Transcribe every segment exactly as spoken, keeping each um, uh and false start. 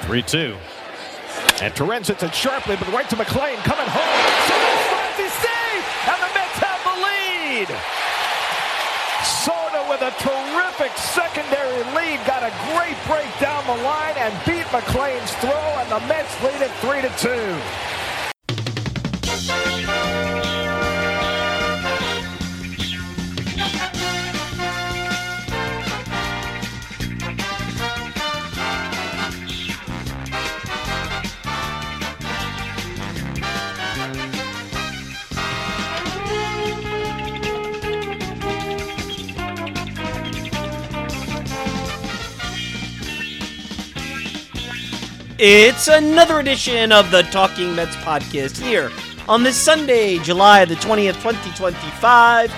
three two. And Torrens hits it sharply, but right to McLean coming home. So he's saved, and the Mets have the lead. Soto with a terrific secondary lead, got a great break down the line and beat McLean's throw, and the Mets lead it three to two. It's another edition of the Talking Mets podcast here on this Sunday, July the twentieth, twenty twenty-five.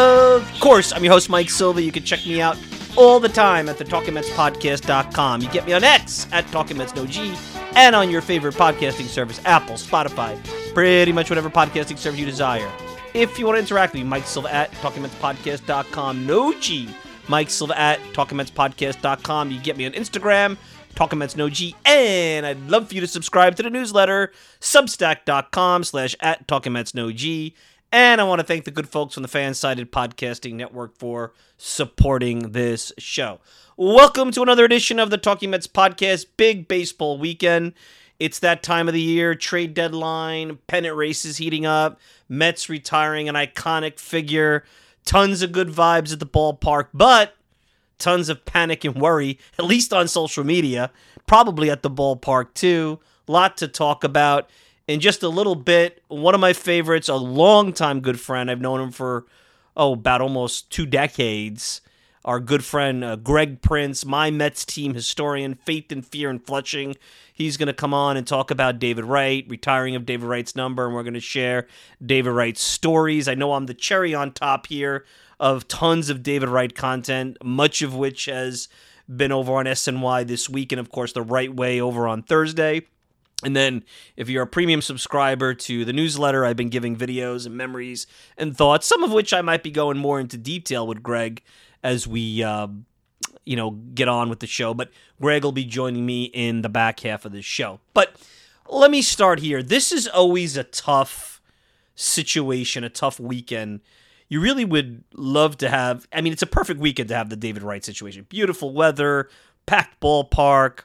Of course, I'm your host, Mike Silva. You can check me out all the time at the talking mets podcast dot com. You get me on X at TalkingMetsNoG and on your favorite podcasting service, Apple, Spotify, pretty much whatever podcasting service you desire. If you want to interact with me, Mike Silva at talking mets podcast dot com. No G, Mike Silva at talking mets podcast dot com. You get me on Instagram, TalkingMetsNoG, and I'd love for you to subscribe to the newsletter, substack.com slash at TalkingMetsNoG. And I want to thank the good folks from the Fansided Podcasting Network for supporting this show. Welcome to another edition of the Talking Mets podcast. Big baseball weekend. It's that time of the year, trade deadline, pennant races heating up, Mets retiring an iconic figure, tons of good vibes at the ballpark, but tons of panic and worry, at least on social media, probably at the ballpark too. Lot to talk about. In just a little bit, one of my favorites, a longtime good friend, I've known him for, oh, about almost two decades, our good friend uh, Greg Prince, my Mets team historian, Faith and Fear in Flushing. He's going to come on and talk about David Wright, retiring of David Wright's number, and we're going to share David Wright's stories. I know I'm the cherry on top here of tons of David Wright content, much of which has been over on S N Y this week, and of course the Right Way over on Thursday. And then if you're a premium subscriber to the newsletter, I've been giving videos and memories and thoughts, some of which I might be going more into detail with Greg as we uh, you know, get on with the show. But Greg will be joining me in the back half of this show. But let me start here. This is always a tough situation, a tough weekend. You really would love to have, I mean, it's a perfect weekend to have the David Wright situation. Beautiful weather, packed ballpark,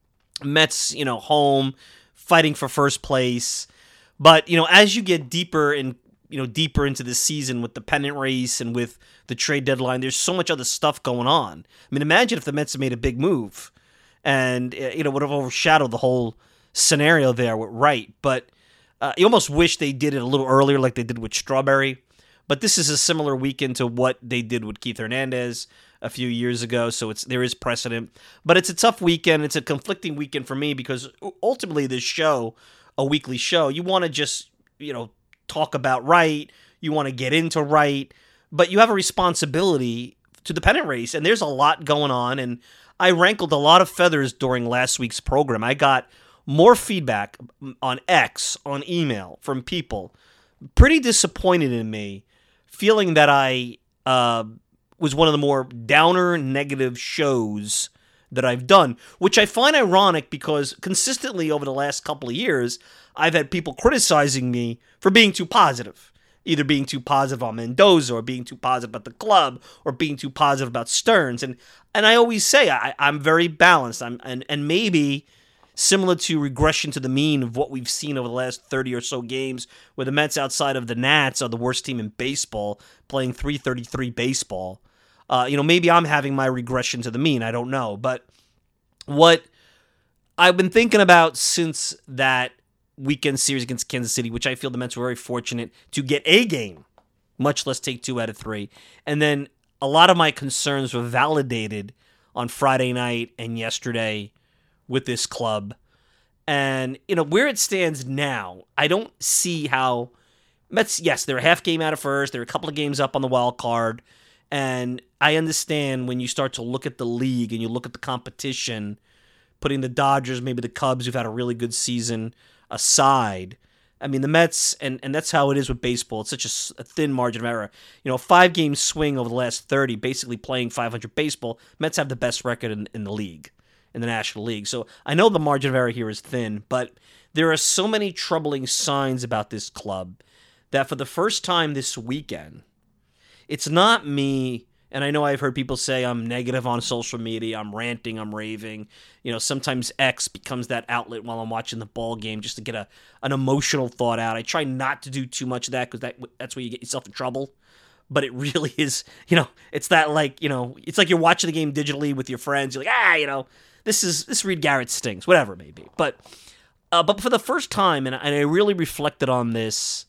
Mets, you know, home, fighting for first place. But, you know, as you get deeper in, you know, deeper into the season with the pennant race and with the trade deadline, there's so much other stuff going on. I mean, imagine if the Mets had made a big move and, you know, would have overshadowed the whole scenario there with Wright. But uh, you almost wish they did it a little earlier like they did with Strawberry. But this is a similar weekend to what they did with Keith Hernandez a few years ago, so it's there is precedent. But it's a tough weekend. It's a conflicting weekend for me because ultimately this show, a weekly show, you want to just, you know, talk about Wright. You want to get into Wright. But you have a responsibility to the pennant race, and there's a lot going on. And I rankled a lot of feathers during last week's program. I got more feedback on X, on email, from people pretty disappointed in me, feeling that I uh, was one of the more downer, negative shows that I've done, which I find ironic because consistently over the last couple of years, I've had people criticizing me for being too positive, either being too positive on Mendoza or being too positive about the club or being too positive about Stearns. And and I always say I, I'm very balanced. I'm and, and maybe similar to regression to the mean of what we've seen over the last thirty or so games, where the Mets outside of the Nats are the worst team in baseball, playing three thirty-three baseball. Uh, you know, maybe I'm having my regression to the mean. I don't know. But what I've been thinking about since that weekend series against Kansas City, which I feel the Mets were very fortunate to get a game, much less take two out of three. And then a lot of my concerns were validated on Friday night and yesterday with this club. And, you know, where it stands now, I don't see how Mets, yes, they're a half game out of first. They're a couple of games up on the wild card. And I understand when you start to look at the league and you look at the competition, putting the Dodgers, maybe the Cubs, who've had a really good season, aside. I mean, the Mets, and, and that's how it is with baseball. It's such a, a thin margin of error. You know, five-game swing over the last thirty, basically playing five hundred baseball. Mets have the best record in, in the league. in the National League. So I know the margin of error here is thin, but there are so many troubling signs about this club that for the first time this weekend, it's not me, and I know I've heard people say I'm negative on social media, I'm ranting, I'm raving. You know, sometimes X becomes that outlet while I'm watching the ball game just to get a an emotional thought out. I try not to do too much of that because that, that's where you get yourself in trouble. But it really is, you know, it's that like, you know, it's like you're watching the game digitally with your friends. You're like, ah, you know, this is, this Reed Garrett stings, whatever it may be. But, uh, but for the first time, and, and I really reflected on this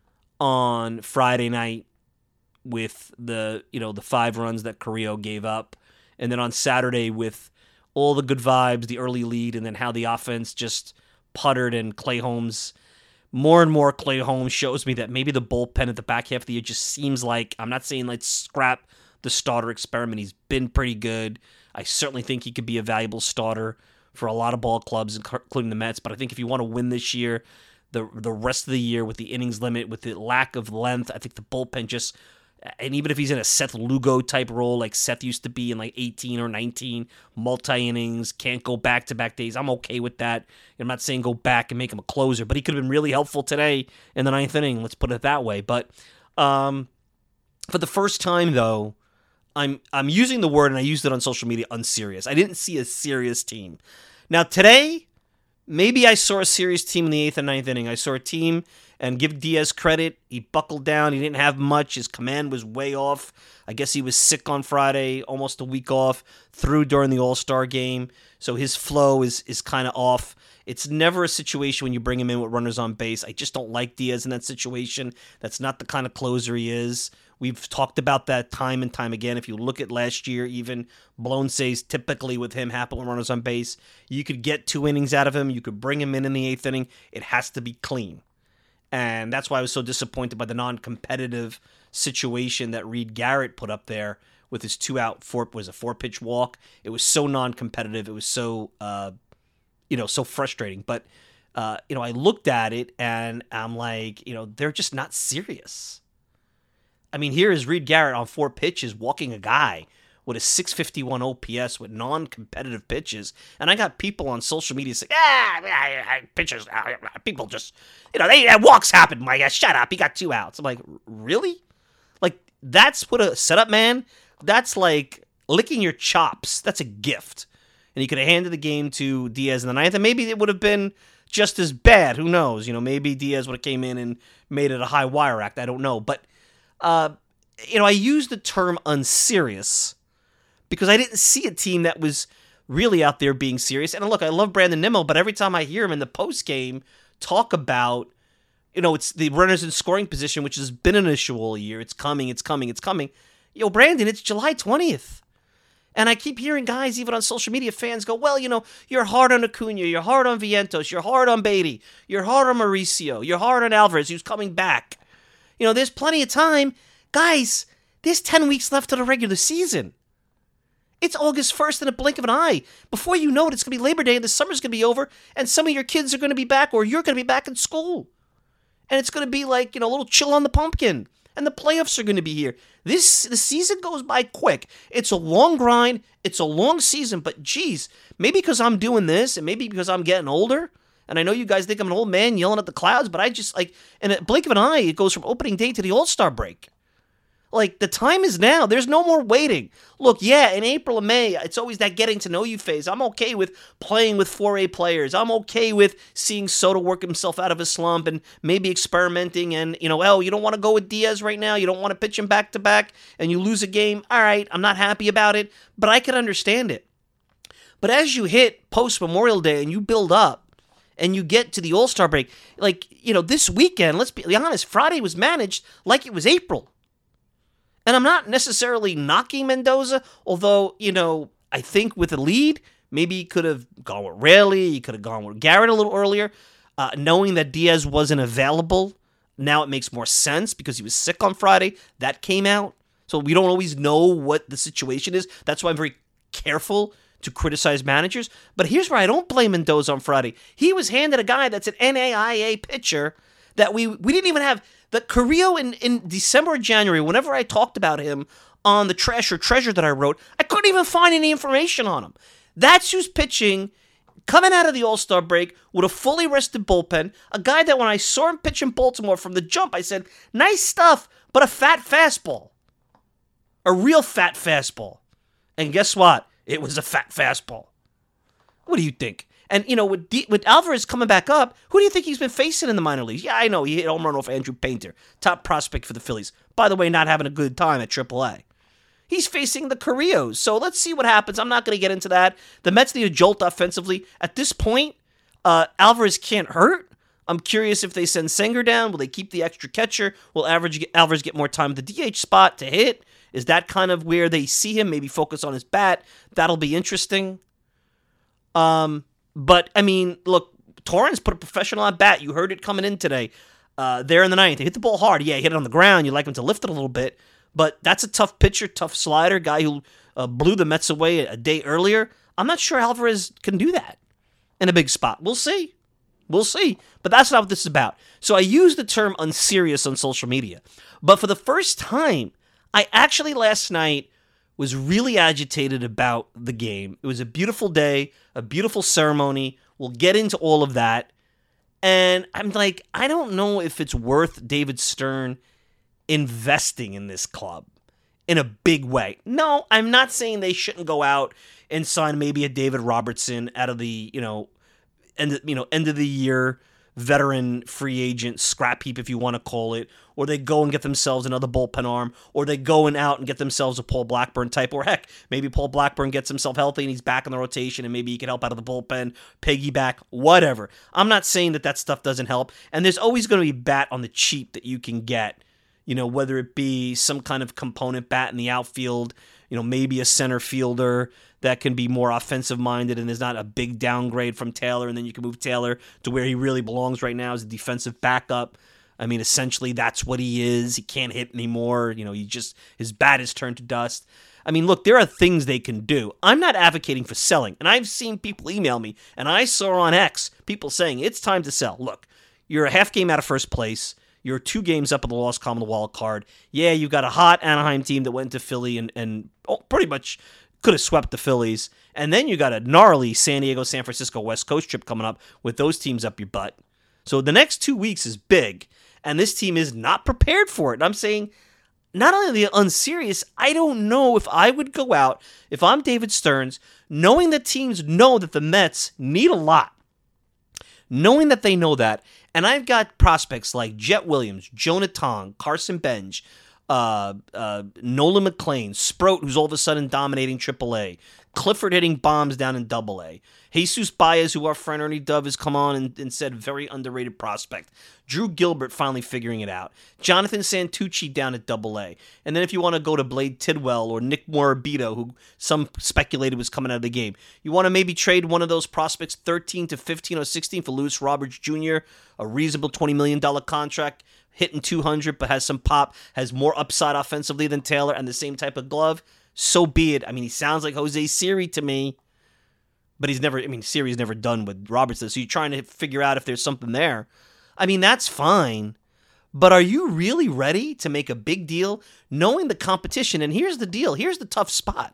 on Friday night with the, you know, the five runs that Carrillo gave up. And then on Saturday with all the good vibes, the early lead, and then how the offense just puttered and Clay Holmes, more and more Clay Holmes shows me that maybe the bullpen at the back half of the year just seems like, I'm not saying let's scrap the starter experiment. He's been pretty good. I certainly think he could be a valuable starter for a lot of ball clubs, including the Mets. But I think if you want to win this year, the the rest of the year with the innings limit, with the lack of length, I think the bullpen just, and even if he's in a Seth Lugo type role like Seth used to be in like eighteen or nineteen, multi-innings, can't go back-to-back days, I'm okay with that. I'm not saying go back and make him a closer, but he could have been really helpful today in the ninth inning, let's put it that way. But um, for the first time, though, I'm I'm using the word, and I used it on social media, unserious. I didn't see a serious team. Now, today, maybe I saw a serious team in the eighth and ninth inning. I saw a team, and give Diaz credit, he buckled down. He didn't have much. His command was way off. I guess he was sick on Friday, almost a week off, threw during the All-Star game. So his flow is is kind of off. It's never a situation when you bring him in with runners on base. I just don't like Diaz in that situation. That's not the kind of closer he is. We've talked about that time and time again. If you look at last year, even blown saves typically with him happen with runners on base. You could get two innings out of him. You could bring him in in the eighth inning. It has to be clean. And that's why I was so disappointed by the non-competitive situation that Reed Garrett put up there with his two-out, four was a four-pitch walk. It was so non-competitive. It was so, uh, you know, so frustrating. But, uh, you know, I looked at it and I'm like, you know, they're just not serious. I mean, here is Reed Garrett on four pitches walking a guy with a six fifty-one O P S with non-competitive pitches. And I got people on social media saying, ah, pitchers, people just, you know, they walks happen. My guy, shut up. He got two outs. I'm like, really? Like, that's what a setup, man. That's like licking your chops. That's a gift. And he could have handed the game to Diaz in the ninth, and maybe it would have been just as bad. Who knows? You know, maybe Diaz would have came in and made it a high wire act. I don't know. But, uh, you know, I use the term unserious because I didn't see a team that was really out there being serious. And look, I love Brandon Nimmo, but every time I hear him in the postgame talk about, you know, it's the runners in scoring position, which has been an issue all year. It's coming, it's coming, it's coming. Yo, Brandon, it's July twentieth. And I keep hearing guys, even on social media, fans go, well, you know, you're hard on Acuna, you're hard on Vientos, you're hard on Beatty, you're hard on Mauricio, you're hard on Alvarez, who's coming back. You know, there's plenty of time. Guys, there's ten weeks left of the regular season. It's August first in a blink of an eye. Before you know it, it's going to be Labor Day and the summer's going to be over and some of your kids are going to be back or you're going to be back in school. And it's going to be like, you know, a little chill on the pumpkin. And the playoffs are going to be here. This the season goes by quick. It's a long grind. It's a long season. But geez, maybe because I'm doing this and maybe because I'm getting older. And I know you guys think I'm an old man yelling at the clouds, but I just like, in a blink of an eye, it goes from opening day to the All-Star break. Like, the time is now. There's no more waiting. Look, yeah, in April and May, it's always that getting to know you phase. I'm okay with playing with four A players. I'm okay with seeing Soto work himself out of a slump and maybe experimenting and, you know, oh, you don't want to go with Diaz right now. You don't want to pitch him back-to-back and you lose a game. All right, I'm not happy about it, but I can understand it. But as you hit post-Memorial Day and you build up and you get to the All-Star break, like, you know, this weekend, let's be honest, Friday was managed like it was April. And I'm not necessarily knocking Mendoza, although, you know, I think with a lead, maybe he could have gone with Raley, he could have gone with Garrett a little earlier. Uh, knowing that Diaz wasn't available, now it makes more sense because he was sick on Friday. That came out. So we don't always know what the situation is. That's why I'm very careful to criticize managers. But here's where I don't blame Mendoza on Friday. He was handed a guy that's an N A I A pitcher that we, we didn't even have. The Carrillo in, in December or January, whenever I talked about him on the Trash or Treasure that I wrote, I couldn't even find any information on him. That's who's pitching, coming out of the All-Star break with a fully rested bullpen, a guy that when I saw him pitch in Baltimore from the jump, I said, nice stuff, but a fat fastball. A real fat fastball. And guess what? It was a fat fastball. What do you think? And, you know, with D- with Alvarez coming back up, who do you think he's been facing in the minor leagues? Yeah, I know, he hit a home run off Andrew Painter, top prospect for the Phillies. By the way, not having a good time at triple A. He's facing the Carrillos, so let's see what happens. I'm not going to get into that. The Mets need a jolt offensively. At this point, uh, Alvarez can't hurt. I'm curious if they send Senger down. Will they keep the extra catcher? Will average, Alvarez get more time at the D H spot to hit? Is that kind of where they see him? Maybe focus on his bat. That'll be interesting. Um, but, I mean, look, Torrens put a professional at bat. You heard it coming in today. Uh, there in the ninth. He hit the ball hard. Yeah, he hit it on the ground. You like him to lift it a little bit. But that's a tough pitcher, tough slider, guy who uh, blew the Mets away a day earlier. I'm not sure Alvarez can do that in a big spot. We'll see. We'll see. But that's not what this is about. So I use the term unserious on social media. But for the first time, I actually last night was really agitated about the game. It was a beautiful day, a beautiful ceremony. We'll get into all of that. And I'm like, I don't know if it's worth David Stern investing in this club in a big way. No, I'm not saying they shouldn't go out and sign maybe a David Robertson out of the, you know, end, you know, end of the year veteran free agent scrap heap, if you want to call it, or they go and get themselves another bullpen arm, or they go and out and get themselves a Paul Blackburn type, or heck, maybe Paul Blackburn gets himself healthy and he's back in the rotation and maybe he can help out of the bullpen, piggyback, whatever. I'm not saying that that stuff doesn't help, and there's always going to be bat on the cheap that you can get, you know, whether it be some kind of component bat in the outfield, you know, maybe a center fielder that can be more offensive-minded and is not a big downgrade from Taylor, and then you can move Taylor to where he really belongs right now as a defensive backup. I mean, essentially, that's what he is. He can't hit anymore. You know, he just his bat is turned to dust. I mean, look, there are things they can do. I'm not advocating for selling, and I've seen people email me, and I saw on X people saying, it's time to sell. Look, you're a half game out of first place. You're two games up in the loss column of the wild card. Yeah, you've got a hot Anaheim team that went to Philly and, and oh, pretty much could have swept the Phillies. And then you got a gnarly San Diego, San Francisco West Coast trip coming up with those teams up your butt. So the next two weeks is big, and this team is not prepared for it. And I'm saying, not only the unserious, I don't know if I would go out, if I'm David Stearns, knowing that teams know that the Mets need a lot, knowing that they know that, and I've got prospects like Jet Williams, Jonah Tong, Carson Bench, uh, uh, Nolan McLean, Sproat, who's all of a sudden dominating triple A, Clifford hitting bombs down in double A, Jesus Baez, who our friend Ernie Dove has come on and, and said very underrated prospect, Drew Gilbert finally figuring it out, Jonathan Santucci down at double A, and then if you want to go to Blade Tidwell or Nick Morabito, who some speculated was coming out of the game, you want to maybe trade one of those prospects thirteen to fifteen or sixteen for Luis Roberts Junior, a reasonable twenty million dollars contract, hitting two hundred but has some pop, has more upside offensively than Taylor and the same type of glove, so be it. I mean, he sounds like Jose Siri to me, but he's never, I mean, Siri's never done with Robertson, so you're trying to figure out if there's something there. I mean, that's fine, but are you really ready to make a big deal knowing the competition? And here's the deal. Here's the tough spot.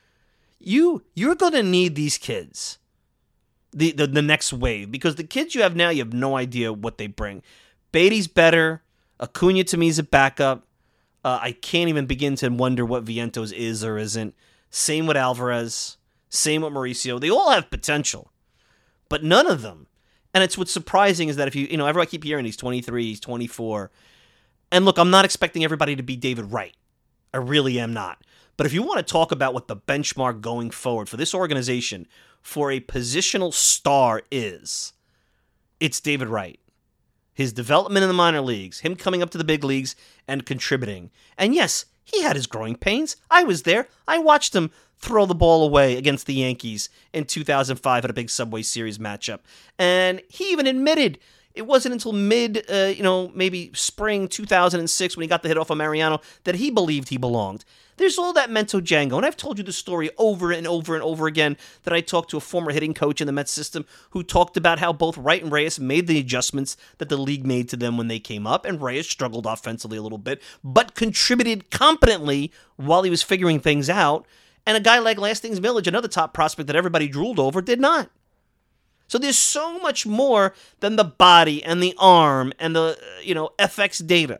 You, you're going to need these kids, the, the, the next wave, because the kids you have now, you have no idea what they bring. Beatty's better. Acuna to me is a backup. Uh, I can't even begin to wonder what Vientos is or isn't. Same with Alvarez. Same with Mauricio. They all have potential, but none of them. And it's what's surprising is that if you, you know, everyone I keep hearing he's twenty-three, he's twenty-four. And look, I'm not expecting everybody to be David Wright. I really am not. But if you want to talk about what the benchmark going forward for this organization for a positional star is, it's David Wright. His development in the minor leagues, him coming up to the big leagues and contributing. And yes, he had his growing pains. I was there. I watched him throw the ball away against the Yankees in two thousand five at a big Subway Series matchup. And he even admitted it wasn't until mid, uh, you know, maybe spring two thousand six when he got the hit off of Mariano that he believed he belonged. There's all that mental Django, and I've told you the story over and over and over again that I talked to a former hitting coach in the Mets system who talked about how both Wright and Reyes made the adjustments that the league made to them when they came up, and Reyes struggled offensively a little bit, but contributed competently while he was figuring things out. And a guy like Lastings Village, another top prospect that everybody drooled over, did not. So there's so much more than the body and the arm and the, you know, F X data.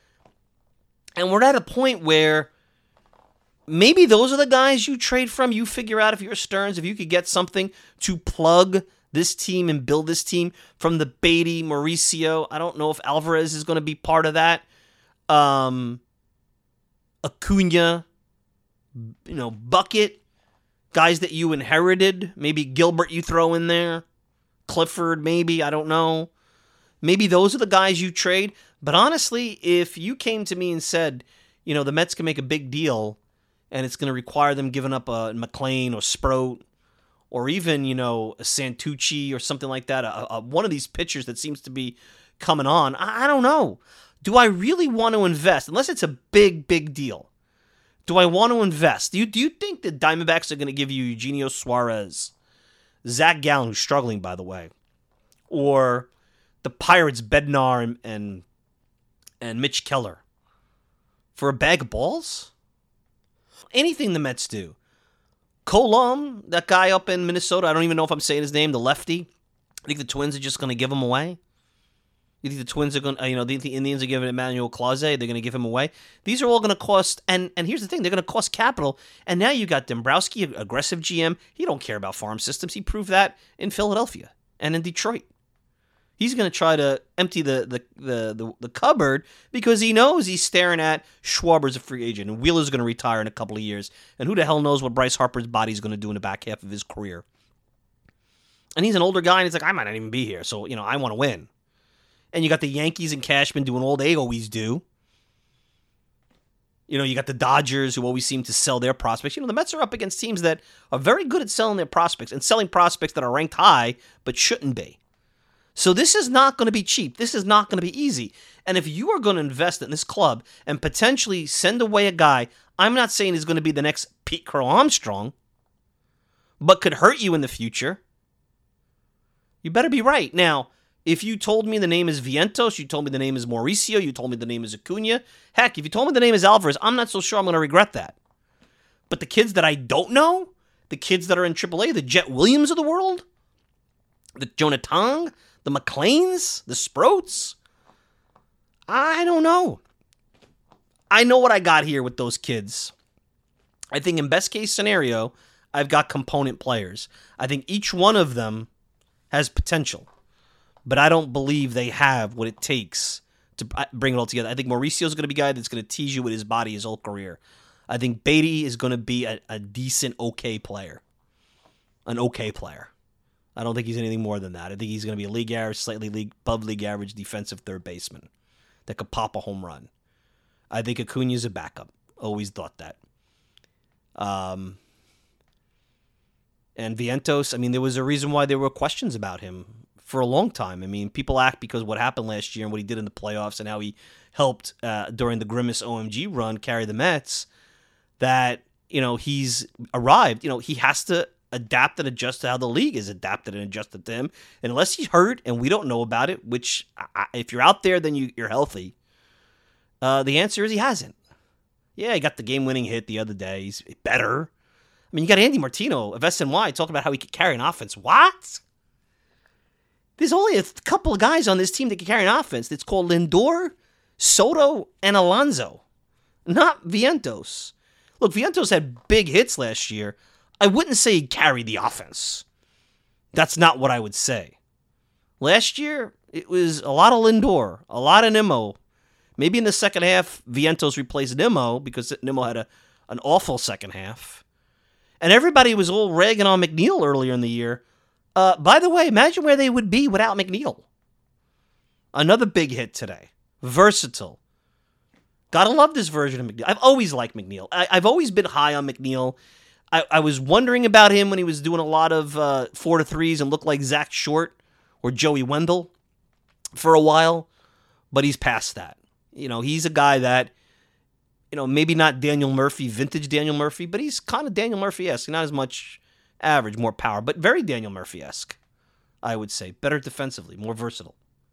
And we're at a point where maybe those are the guys you trade from. You figure out if you're Stearns, if you could get something to plug this team and build this team from the Beatty, Mauricio. I don't know if Alvarez is going to be part of that. Um, Acuna, you know, Bucket, guys that you inherited. Maybe Gilbert you throw in there. Clifford, maybe. I don't know. Maybe those are the guys you trade. But honestly, if you came to me and said, you know, the Mets can make a big deal and it's going to require them giving up a McLean or Sproat or even, you know, a Santucci or something like that, a, a, one of these pitchers that seems to be coming on, I, I don't know. Do I really want to invest? Unless it's a big, big deal. Do I want to invest? Do you, do you think the Diamondbacks are going to give you Eugenio Suarez, Zach Gallen, who's struggling, by the way, or the Pirates' Bednar and, and, and Mitch Keller for a bag of balls? Anything the Mets do. Colom, that guy up in Minnesota, I don't even know if I'm saying his name, the lefty. I think the Twins are just going to give him away. You think the Twins are going to, you know, the, the Indians are giving Emmanuel Clase, they're going to give him away. These are all going to cost, and and here's the thing, they're going to cost capital. And now you got Dombrowski, aggressive G M. He don't care about farm systems. He proved that in Philadelphia and in Detroit. He's going to try to empty the, the, the, the, the cupboard because he knows he's staring at Schwarber's a free agent and Wheeler's going to retire in a couple of years. And who the hell knows what Bryce Harper's body's going to do in the back half of his career. And he's an older guy and he's like, I might not even be here. So, you know, I want to win. And you got the Yankees and Cashman doing all they always do. You know, you got the Dodgers who always seem to sell their prospects. You know, the Mets are up against teams that are very good at selling their prospects and selling prospects that are ranked high but shouldn't be. So this is not going to be cheap. This is not going to be easy. And if you are going to invest in this club and potentially send away a guy, I'm not saying he's going to be the next Pete Crow Armstrong, but could hurt you in the future, you better be right. Now, if you told me the name is Vientos, you told me the name is Mauricio, you told me the name is Acuna, heck, if you told me the name is Alvarez, I'm not so sure I'm going to regret that. But the kids that I don't know, the kids that are in triple A, the Jet Williams of the world, the Jonah Tong, the McLeans, the Sproats, I don't know. I know what I got here with those kids. I think in best case scenario, I've got component players. I think each one of them has potential. But I don't believe they have what it takes to bring it all together. I think Mauricio's going to be a guy that's going to tease you with his body his whole career. I think Beatty is going to be a, a decent, okay player. An okay player. I don't think he's anything more than that. I think he's going to be a league average, slightly league, above league average defensive third baseman that could pop a home run. I think Acuna's a backup. Always thought that. Um, and Vientos, I mean, there was a reason why there were questions about him for a long time. I mean, people act because what happened last year and what he did in the playoffs and how he helped uh, during the Grimace O M G run carry the Mets, that, you know, he's arrived. You know, he has to adapt and adjust to how the league is adapted and adjusted to him. And unless he's hurt and we don't know about it, which I, if you're out there, then you, you're healthy. Uh, the answer is he hasn't. Yeah, he got the game-winning hit the other day. He's better. I mean, you got Andy Martino of S N Y talking about how he could carry an offense. What? There's only a couple of guys on this team that can carry an offense. It's called Lindor, Soto, and Alonso. Not Vientos. Look, Vientos had big hits last year. I wouldn't say he carried the offense. That's not what I would say. Last year, it was a lot of Lindor, a lot of Nimmo. Maybe in the second half, Vientos replaced Nimmo because Nimmo had a, an awful second half. And everybody was all ragging on McNeil earlier in the year. Uh, by the way, imagine where they would be without McNeil. Another big hit today. Versatile. Gotta love this version of McNeil. I've always liked McNeil. I, I've always been high on McNeil. I, I was wondering about him when he was doing a lot of uh, four to threes and looked like Zach Short or Joey Wendell for a while, but he's past that. You know, he's a guy that, you know, maybe not Daniel Murphy, vintage Daniel Murphy, but he's kind of Daniel Murphy-esque. Not as much average, more power, but very Daniel Murphy-esque, I would say. Better defensively, more versatile.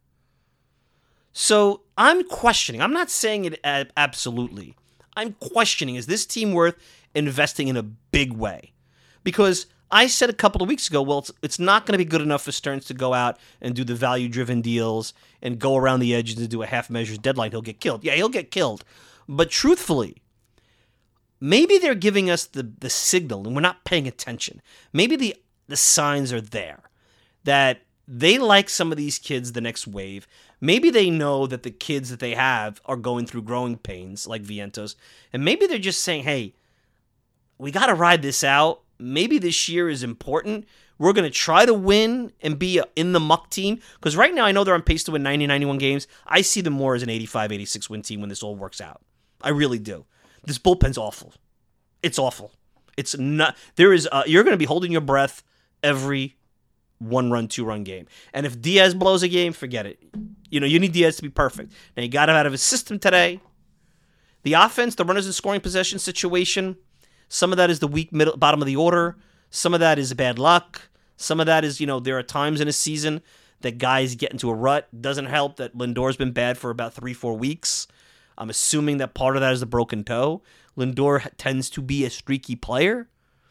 So I'm questioning. I'm not saying it absolutely. I'm questioning, is this team worth investing in a big way. Because I said a couple of weeks ago, well, it's, it's not going to be good enough for Stearns to go out and do the value-driven deals and go around the edges to do a half-measures deadline. He'll get killed. Yeah, he'll get killed. But truthfully, maybe they're giving us the, the signal and we're not paying attention. Maybe the, the signs are there that they like some of these kids the next wave. Maybe they know that the kids that they have are going through growing pains like Vientos. And maybe they're just saying, hey, we got to ride this out. Maybe this year is important. We're going to try to win and be a in the muck team. Because right now I know they're on pace to win ninety, ninety-one games. I see them more as an eighty-five, eighty-six win team when this all works out. I really do. This bullpen's awful. It's awful. It's not. There is. Uh, you're going to be holding your breath every one-run, two-run game. And if Diaz blows a game, forget it. You know, you need Diaz to be perfect. Now, you got him out of his system today. The offense, the runners in scoring possession situation, some of that is the weak middle, bottom of the order. Some of that is bad luck. Some of that is, you know, there are times in a season that guys get into a rut. Doesn't help that Lindor's been bad for about three, four weeks. I'm assuming that part of that is the broken toe. Lindor tends to be a streaky player.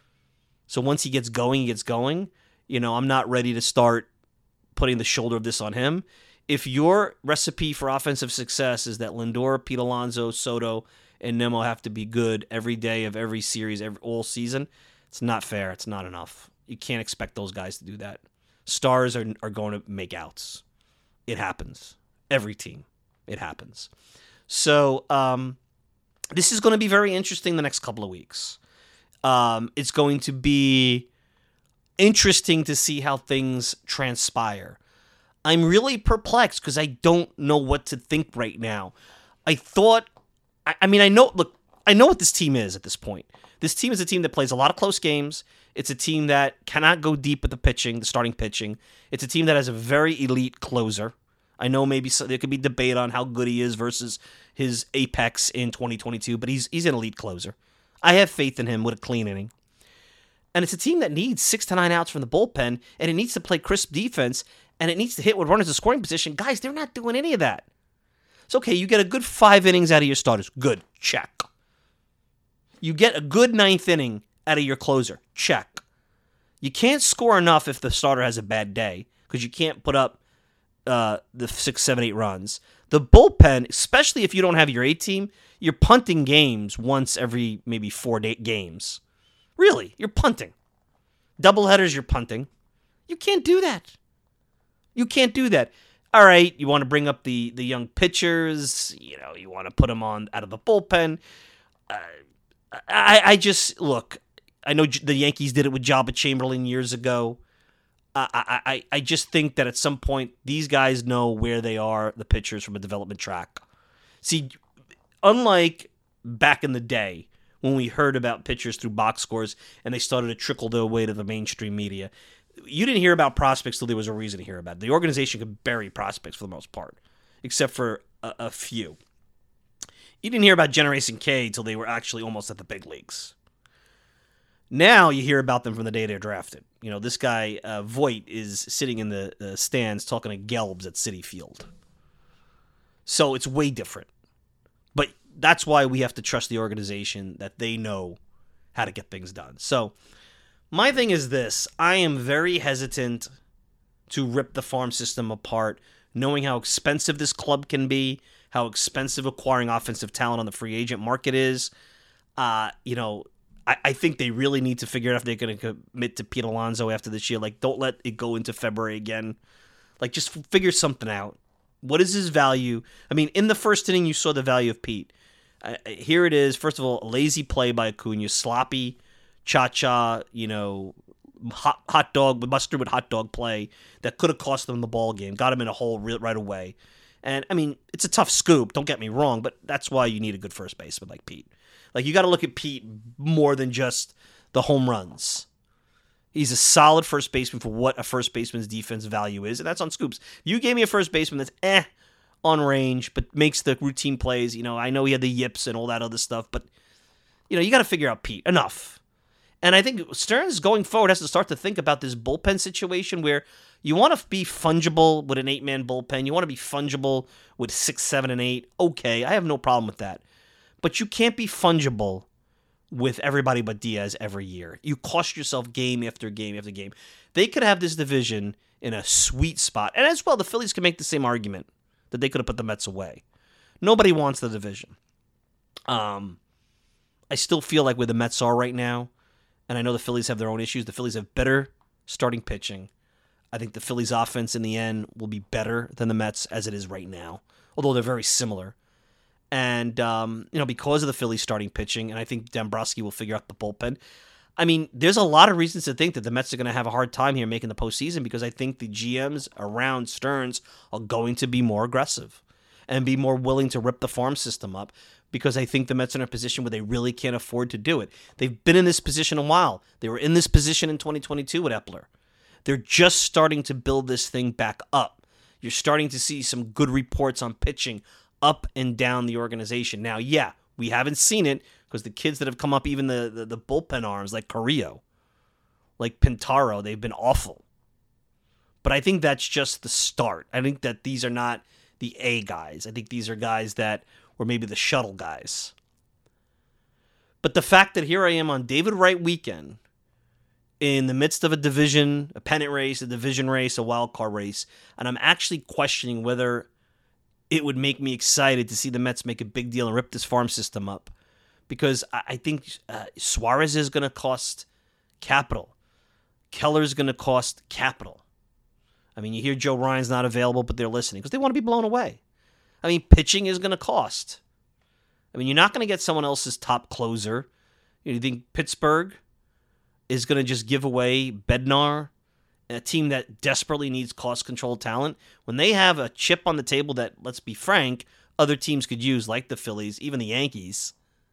So once he gets going, he gets going. You know, I'm not ready to start putting the shoulder of this on him. If your recipe for offensive success is that Lindor, Pete Alonso, Soto, and Nimmo have to be good every day of every series, every, all season, it's not fair. It's not enough. You can't expect those guys to do that. Stars are, are going to make outs. It happens. Every team. It happens. So um, this is going to be very interesting the next couple of weeks. Um, it's going to be interesting to see how things transpire. I'm really perplexed because I don't know what to think right now. I thought, I, I mean, I know, look, I know what this team is at this point. This team is a team that plays a lot of close games. It's a team that cannot go deep with the pitching, the starting pitching. It's a team that has a very elite closer. I know maybe so, there could be debate on how good he is versus his apex in twenty twenty-two, but he's he's an elite closer. I have faith in him with a clean inning. And it's a team that needs six to nine outs from the bullpen, and it needs to play crisp defense, and it needs to hit with runners in scoring position. Guys, they're not doing any of that. It's okay, you get a good five innings out of your starters. Good, check. You get a good ninth inning out of your closer. Check. You can't score enough if the starter has a bad day, because you can't put up uh, the six, seven, eight runs. The bullpen, especially if you don't have your A team, you're punting games once every maybe four day games. Really, you're punting. Doubleheaders, you're punting. You can't do that. You can't do that. All right, you want to bring up the, the young pitchers. You know, you want to put them on out of the bullpen. Uh, I, I just, look, I know the Yankees did it with Jabba Chamberlain years ago. I, I, I just think that at some point, these guys know where they are, the pitchers, from a development track. See, unlike back in the day, when we heard about pitchers through box scores and they started to trickle their way to the mainstream media, you didn't hear about prospects till there was a reason to hear about it. The organization could bury prospects for the most part, except for a, a few. You didn't hear about Generation K till they were actually almost at the big leagues. Now you hear about them from the day they're drafted. You know, this guy, uh, Voit, is sitting in the uh, stands talking to Gelbs at Citi Field. So it's way different. But that's why we have to trust the organization that they know how to get things done. So my thing is this. I am very hesitant to rip the farm system apart, knowing how expensive this club can be, how expensive acquiring offensive talent on the free agent market is. Uh, you know, I, I think they really need to figure out if they're going to commit to Pete Alonso after this year. Like, don't let it go into February again. Like, just figure something out. What is his value? I mean, in the first inning, you saw the value of Pete. Uh, here it is. First of all, a lazy play by Acuna, sloppy, cha-cha, you know, hot, hot dog, mustard with hot dog play that could have cost them the ball game. Got him in a hole re- right away. And, I mean, it's a tough scoop, don't get me wrong, but that's why you need a good first baseman like Pete. Like, you got to look at Pete more than just the home runs. He's a solid first baseman for what a first baseman's defense value is, and that's on scoops. You gave me a first baseman that's eh on range, but makes the routine plays. You know, I know he had the yips and all that other stuff, but, you know, you got to figure out Pete. Enough. And I think Stearns going forward has to start to think about this bullpen situation where you want to be fungible with an eight-man bullpen. You want to be fungible with six, seven, and eight. Okay, I have no problem with that. But you can't be fungible with everybody but Diaz every year. You cost yourself game after game after game. They could have this division in a sweet spot. And as well, the Phillies can make the same argument that they could have put the Mets away. Nobody wants the division. Um, I still feel like where the Mets are right now, and I know the Phillies have their own issues, the Phillies have better starting pitching. I think the Phillies offense in the end will be better than the Mets as it is right now, although they're very similar. And, um, you know, because of the Phillies starting pitching, and I think Dombrowski will figure out the bullpen. I mean, there's a lot of reasons to think that the Mets are going to have a hard time here making the postseason because I think the G Ms around Stearns are going to be more aggressive and be more willing to rip the farm system up because I think the Mets are in a position where they really can't afford to do it. They've been in this position a while. They were in this position in twenty twenty-two with Epler. They're just starting to build this thing back up. You're starting to see some good reports on pitching up and down the organization. Now, yeah, we haven't seen it because the kids that have come up, even the, the, the bullpen arms like Carrillo, like Pintaro, they've been awful. But I think that's just the start. I think that these are not the A guys. I think these are guys that were maybe the shuttle guys. But the fact that here I am on David Wright weekend in the midst of a division, a pennant race, a division race, a wild card race, and I'm actually questioning whether it would make me excited to see the Mets make a big deal and rip this farm system up. Because I think uh, Suarez is going to cost capital. Keller's going to cost capital. I mean, you hear Joe Ryan's not available, but they're listening because they want to be blown away. I mean, pitching is going to cost. I mean, you're not going to get someone else's top closer. You think Pittsburgh is going to just give away Bednar, a team that desperately needs cost-control talent, when they have a chip on the table that, let's be frank, other teams could use, like the Phillies, even the Yankees,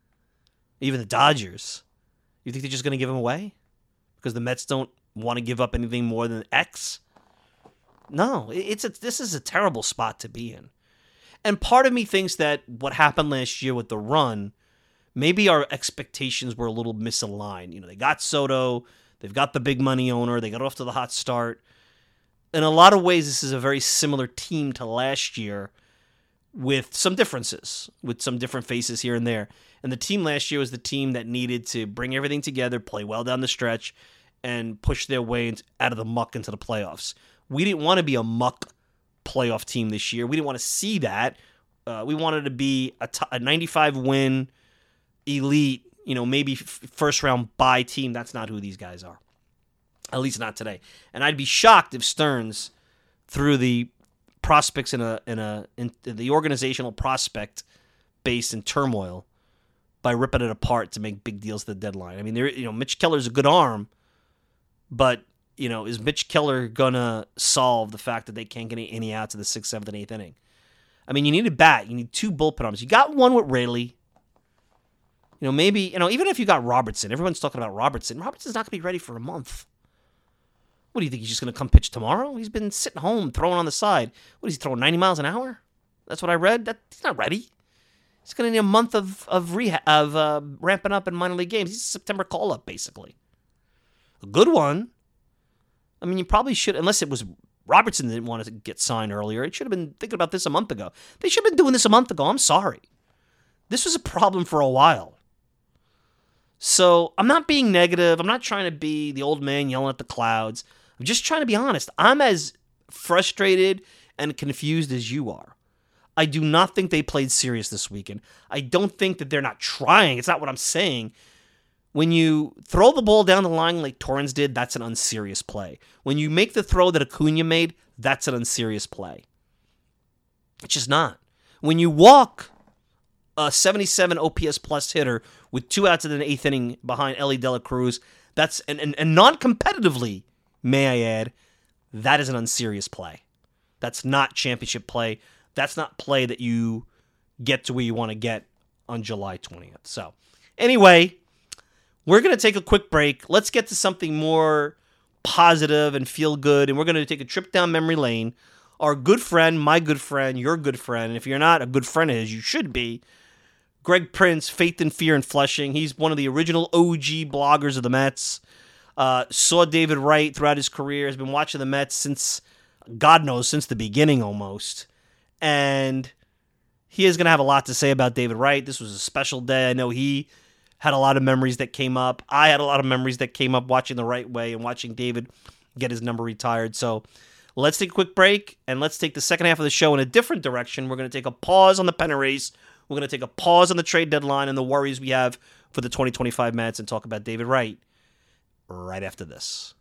even the Dodgers. You think they're just going to give them away? Because the Mets don't want to give up anything more than X? No, it's a, this is a terrible spot to be in. And part of me thinks that what happened last year with the run, maybe our expectations were a little misaligned. You know, they got Soto, they've got the big money owner, they got off to the hot start. In a lot of ways, this is a very similar team to last year with some differences, with some different faces here and there. And the team last year was the team that needed to bring everything together, play well down the stretch, and push their way out of the muck into the playoffs. We didn't want to be a muck playoff team this year. We didn't want to see that. Uh, we wanted to be a, t- a ninety-five win elite, you know, maybe f- first round bye team. That's not who these guys are. At least not today. And I'd be shocked if Stearns, through the prospects in a in a in the organizational prospect base in turmoil, by ripping it apart to make big deals at the deadline. I mean, there, you know, Mitch Keller's a good arm, but you know, is Mitch Keller gonna solve the fact that they can't get any outs in the sixth, seventh, and eighth inning? I mean, you need a bat. You need two bullpen arms. You got one with Raley. You know, maybe, you know, even if you got Robertson, everyone's talking about Robertson. Robertson's not going to be ready for a month. What do you think? He's just going to come pitch tomorrow? He's been sitting home, throwing on the side. What is he throwing, ninety miles an hour? That's what I read. That, he's not ready. He's going to need a month of of, reha- of uh, ramping up in minor league games. He's a September call-up, basically. A good one. I mean, you probably should, unless it was Robertson didn't want to get signed earlier. It should have been thinking about this a month ago. They should have been doing this a month ago. I'm sorry. This was a problem for a while. So I'm not being negative. I'm not trying to be the old man yelling at the clouds. I'm just trying to be honest. I'm as frustrated and confused as you are. I do not think they played serious this weekend. I don't think that they're not trying. It's not what I'm saying. When you throw the ball down the line like Torrens did, that's an unserious play. When you make the throw that Acuna made, that's an unserious play. It's just not. When you walk a seventy-seven O P S plus hitter with two outs in the eighth inning behind Ellie De La Cruz, that's and, and, and non-competitively, may I add, that is an unserious play. That's not championship play. That's not play that you get to where you want to get on July twentieth. So, anyway, we're going to take a quick break. Let's get to something more positive and feel good, and we're going to take a trip down memory lane. Our good friend, my good friend, your good friend, and if you're not a good friend of his, you should be, Greg Prince, Faith and Fear in Flushing. He's one of the original O G bloggers of the Mets. Uh, saw David Wright throughout his career. Has been watching the Mets since, God knows, since the beginning almost. And he is going to have a lot to say about David Wright. This was a special day. I know he had a lot of memories that came up. I had a lot of memories that came up watching The Right Way and watching David get his number retired. So let's take a quick break, and let's take the second half of the show in a different direction. We're going to take a pause on the pennant race. We're going to take a pause on the trade deadline and the worries we have for the twenty twenty-five Mets and talk about David Wright right after this.